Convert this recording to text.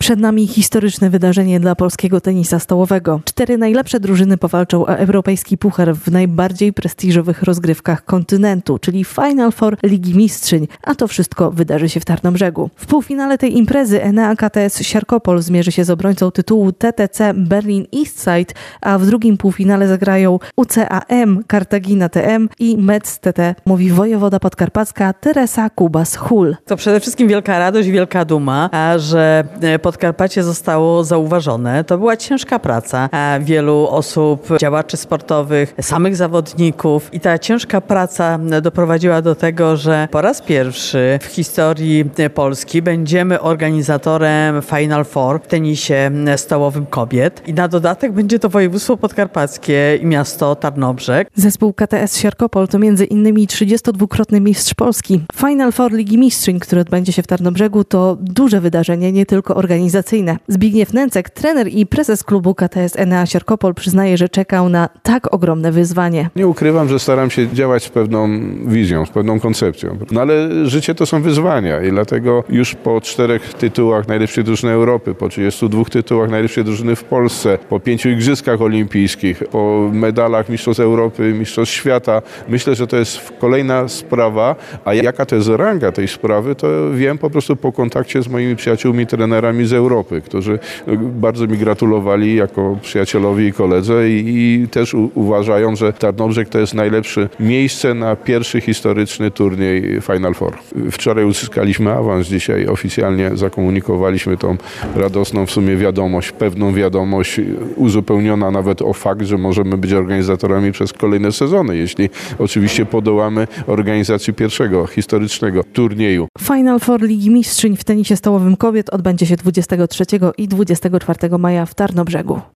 Przed nami historyczne wydarzenie dla polskiego tenisa stołowego. 4 najlepsze drużyny powalczą o europejski puchar w najbardziej prestiżowych rozgrywkach kontynentu, czyli Final Four Ligi Mistrzyń, a to wszystko wydarzy się w Tarnobrzegu. W półfinale tej imprezy Enea KTS Siarkopol zmierzy się z obrońcą tytułu TTC Berlin Eastside, a w drugim półfinale zagrają UCAM Cartagina TM i Metz TT, mówi wojewoda podkarpacka Teresa Kubas-Hul. To przede wszystkim wielka radość, wielka duma, że Podkarpacie zostało zauważone. To była ciężka praca wielu osób, działaczy sportowych, samych zawodników i ta ciężka praca doprowadziła do tego, że po raz pierwszy w historii Polski będziemy organizatorem Final Four w tenisie stołowym kobiet i na dodatek będzie to województwo podkarpackie i miasto Tarnobrzeg. Zespół KTS Siarkopol to m.in. 32-krotny mistrz Polski. Final Four Ligi Mistrzyń, który odbędzie się w Tarnobrzegu, to duże wydarzenie, nie tylko organizacyjne. Zbigniew Nęcek, trener i prezes klubu KTS Enea Siarkopol, przyznaje, że czekał na tak ogromne wyzwanie. Nie ukrywam, że staram się działać z pewną wizją, z pewną koncepcją. No ale życie to są wyzwania i dlatego już po 4 tytułach najlepszej drużyny Europy, po 32 tytułach najlepszej drużyny w Polsce, po 5 igrzyskach olimpijskich, po medalach mistrzostw Europy, mistrzostw świata, myślę, że to jest kolejna sprawa, a jaka to jest ranga tej sprawy, to wiem po prostu po kontakcie z moimi przyjaciółmi, trenerami z Europy, którzy bardzo mi gratulowali jako przyjacielowi i koledze i też uważają, że Tarnobrzeg to jest najlepsze miejsce na pierwszy historyczny turniej Final Four. Wczoraj uzyskaliśmy awans, dzisiaj oficjalnie zakomunikowaliśmy tą radosną w sumie wiadomość, pewną wiadomość, uzupełniona nawet o fakt, że możemy być organizatorami przez kolejne sezony, jeśli oczywiście podołamy organizacji pierwszego historycznego turnieju. Final Four Ligi Mistrzyń w tenisie stołowym kobiet odbędzie się 23 i 24 maja w Tarnobrzegu.